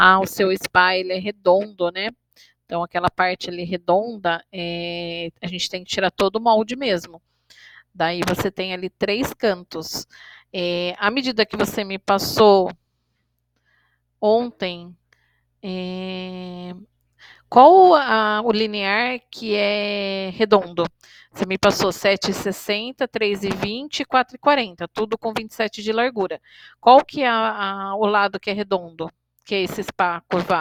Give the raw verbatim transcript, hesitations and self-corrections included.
Ah, o seu spa, ele é redondo, né? Então, aquela parte ali redonda, é, a gente tem que tirar todo o molde mesmo. Daí você tem ali três cantos. É, à medida que você me passou ontem, é, qual a, o linear que é redondo? Você me passou sete e sessenta, três e vinte e quatro e quarenta, tudo com vinte e sete de largura. Qual que é a, a, o lado que é redondo? Que é esse spa curvado?